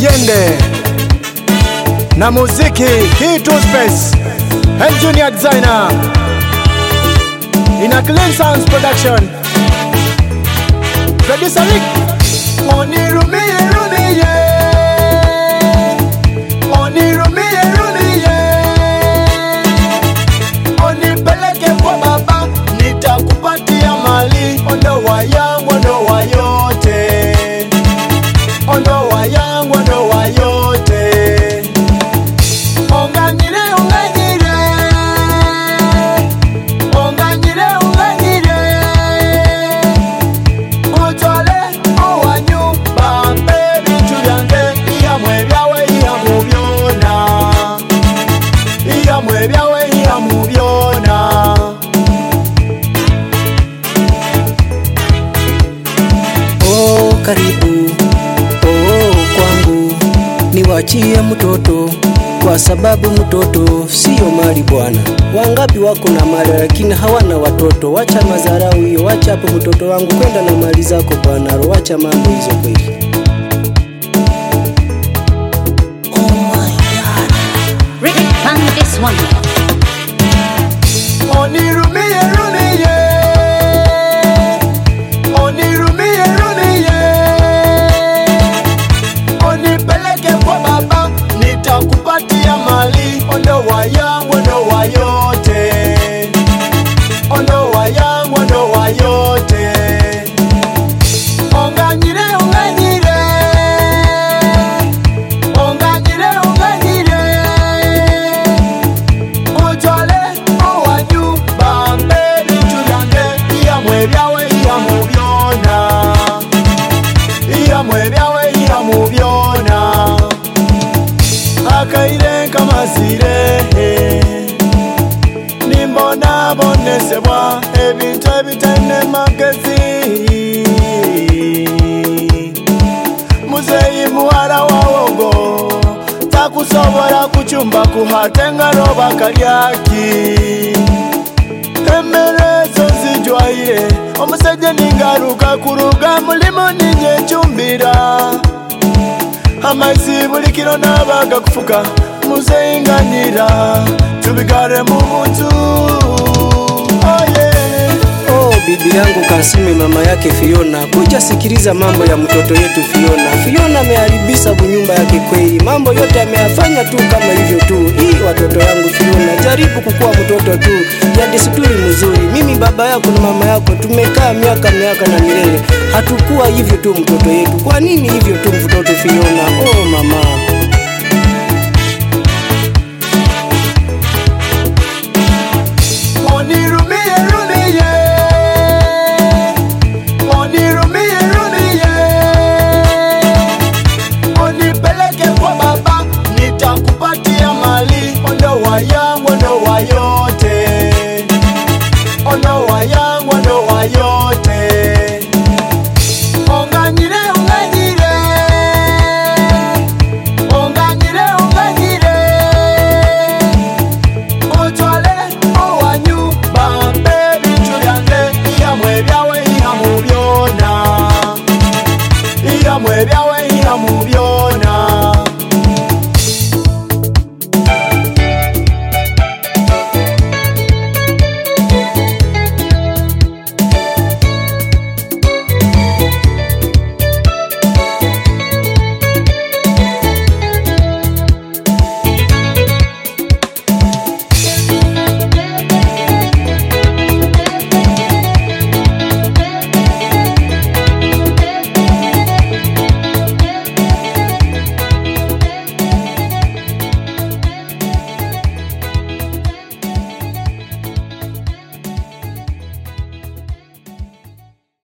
Yende na muziki K2 Space and Junior Designer in a Clean Sounds production. Producer Rick Onirumie Rumie, Onirumie Rumie, Onipeleke kwa baba, nitakupatia mali. Ondoa yangu, ondoa yote, ondoa yangu, ondoa yote. Onganyire, onganyire, onganyire, onganyire. Utwale owanyu bambe bintu byange, iyamwe byawe iyamubyona, iyamwe byawe iyamubyona. Oh karibu, oh kwangu, niwachie mtoto, kwa sababu mtoto sio mali bwana. Wangapi wako na mali lakini hawana watoto? Wacha madharau hiyo, wacha hapo mtoto wangu, kwenda na mali zako bwana, wacha mambo hizo kweli. Oh my God, Rick found this one. Onirumie rumie, onirumie rumie, onipeleke kwa baba, nitakupatia mali. Ondoa yangu, ondoa yote, ondoa yangu, ondoa yote. Onganyire, onganyire, onganyire, onganyire. Utwale owanyu bambe bintu byange, iyamwe byawe iyamubyona, iyamwe byawe iyamubyona. Akaire kamasire nimbona bonesebwa ebintu ebitene magezi. Muzeyi muwala wawogo takusobora kuchumba kuhatenga roba kalyaki. Emerezo zijwaire omuseje ningaruka kuruga mulimo ninye chumbira. Amaisi buli kiro nabaga kufuka muzeyi nganyira tubigare mu buntu. Oh yeah. Oh bibi yangu Kasime, mama yake Fiona, kuja sikiliza mambo ya mtoto yetu Fiona. Fiona ameharibisa bunyumba yake kweli, mambo yote ameyafanya tu kama hivyo tu. Hii watoto yangu Fiona, jaribu kukua mtoto tu ya desturi mzuri. Mimi baba yako na mama yako tumekaa miaka na milele, hatukuwa hivyo tu mtoto yetu. Kwa nini hivyo tu mtoto Fiona? Oh mama.